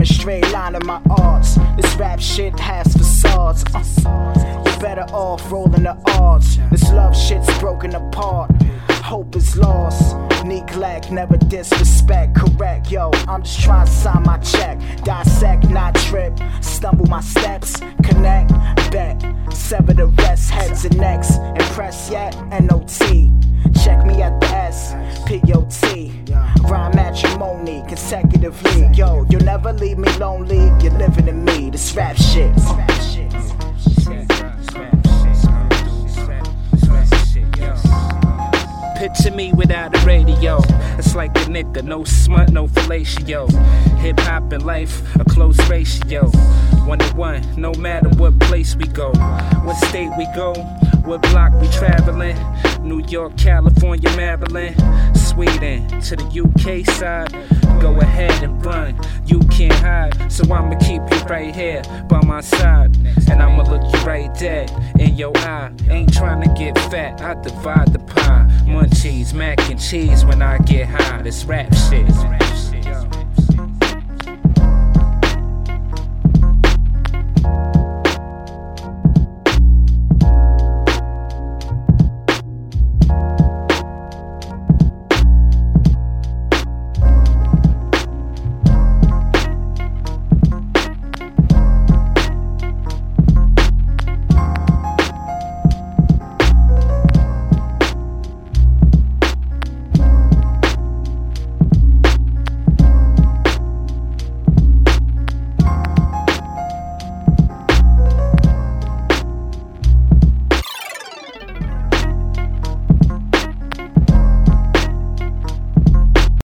coming straight line in my arts. This rap shit has facades. You're better off rolling the odds. This love shit's broken apart. Hope is lost. Neglect, never disrespect. Correct, yo, I'm just trying to sign my check. Dissect, not trip. Stumble my steps. Connect, bet. Sever the rest, heads and necks. Impress yet? N-O-T. Check me at the S, P-O-T. Rhyme matrimony, consecutively. Yo, you'll never leave me lonely. You're living in me, this rap shit. Picture me without a radio. It's like a nigga, no smut, no fellatio. Hip hop and life, a close ratio. 1-to-1, no matter what place we go, what state we go, what block we traveling. New York, California, Maryland, Sweden to the UK side. Go ahead and run, you can't hide. So I'ma keep you right here by my side, and I'ma look you right dead in your eye. Ain't trying to get fat, I divide the pie. Munchies, mac and cheese when I get high. This rap shit.